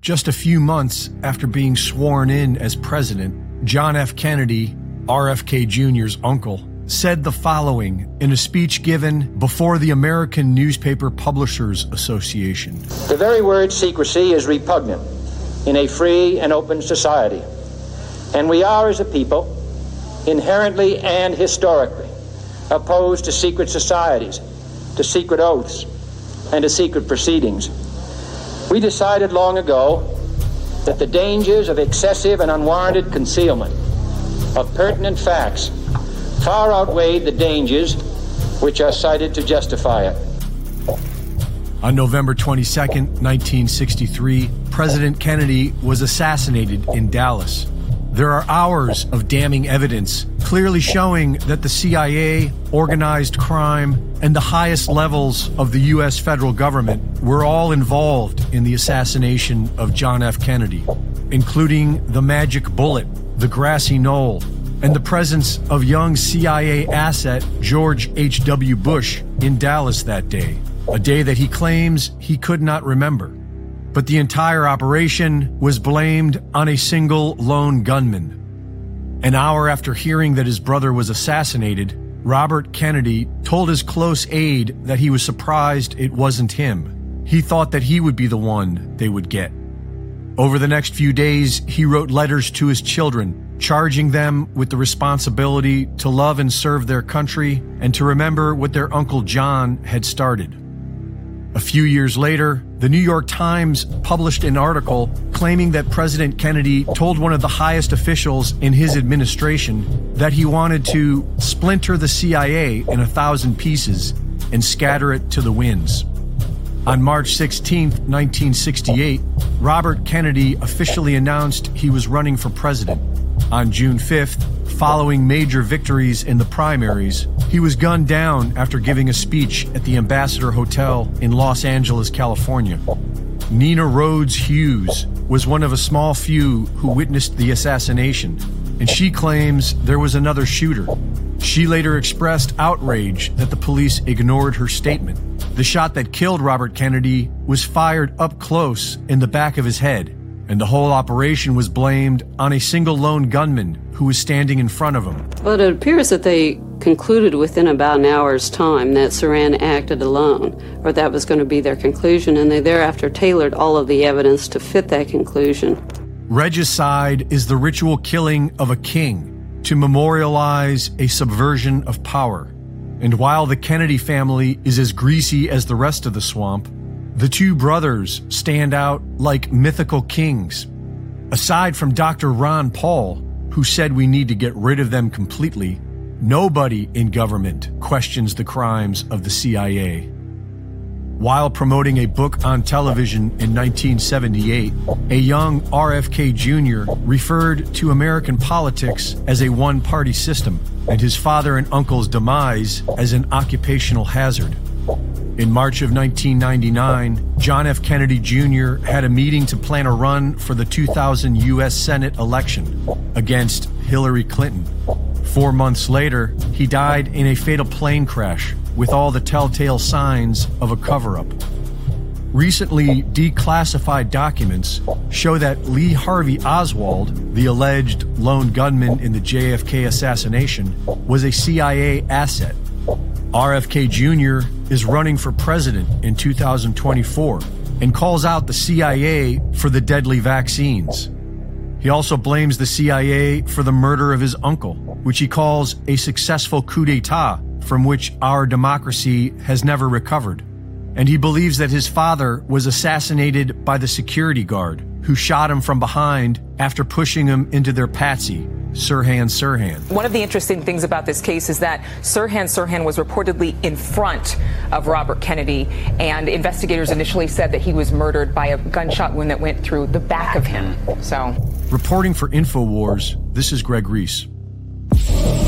Just a few months after being sworn in as president, John F. Kennedy, RFK Jr.'s uncle, said the following in a speech given before the American Newspaper Publishers Association. The very word secrecy is repugnant in a free and open society, and we are, as a people, inherently and historically opposed to secret societies, to secret oaths, and to secret proceedings. We decided long ago that the dangers of excessive and unwarranted concealment of pertinent facts far outweighed the dangers which are cited to justify it. On November 22, 1963, President Kennedy was assassinated in Dallas. There are hours of damning evidence clearly showing that the CIA, organized crime, and the highest levels of the U.S. federal government were all involved in the assassination of John F. Kennedy, including the magic bullet, the grassy knoll, and the presence of young CIA asset George H.W. Bush in Dallas that day, a day that he claims he could not remember. But the entire operation was blamed on a single lone gunman. An hour after hearing that his brother was assassinated, Robert Kennedy told his close aide that he was surprised it wasn't him. He thought that he would be the one they would get. Over the next few days, he wrote letters to his children, charging them with the responsibility to love and serve their country and to remember what their Uncle John had started. A few years later, the New York Times published an article claiming that President Kennedy told one of the highest officials in his administration that he wanted to splinter the CIA in 1,000 pieces and scatter it to the winds. On March 16, 1968, Robert Kennedy officially announced he was running for president. On June 5th, following major victories in the primaries, he was gunned down after giving a speech at the Ambassador Hotel in Los Angeles, California. Nina Rhodes Hughes was one of a small few who witnessed the assassination, and she claims there was another shooter. She later expressed outrage that the police ignored her statement. The shot that killed Robert Kennedy was fired up close in the back of his head, and the whole operation was blamed on a single lone gunman who was standing in front of him. Well, it appears that they concluded within about an hour's time that Sirhan acted alone, or that was going to be their conclusion, and they thereafter tailored all of the evidence to fit that conclusion. Regicide is the ritual killing of a king to memorialize a subversion of power. And while the Kennedy family is as greasy as the rest of the swamp, the two brothers stand out like mythical kings. Aside from Dr. Ron Paul, who said we need to get rid of them completely, nobody in government questions the crimes of the CIA. While promoting a book on television in 1978, a young RFK Jr. referred to American politics as a one-party system, and his father and uncle's demise as an occupational hazard. In March of 1999, John F. Kennedy Jr. had a meeting to plan a run for the 2000 U.S. Senate election against Hillary Clinton. 4 months later, he died in a fatal plane crash with all the telltale signs of a cover-up. Recently declassified documents show that Lee Harvey Oswald, the alleged lone gunman in the JFK assassination, was a CIA asset. RFK Jr. is running for president in 2024 and calls out the CIA for the deadly vaccines. He also blames the CIA for the murder of his uncle, which he calls a successful coup d'etat from which our democracy has never recovered. And he believes that his father was assassinated by the security guard who shot him from behind after pushing him into their patsy, Sirhan. One of the interesting things about this case is that Sirhan was reportedly in front of Robert Kennedy, and investigators initially said that he was murdered by a gunshot wound that went through the back of him. So, reporting for InfoWars, this is Greg Reese.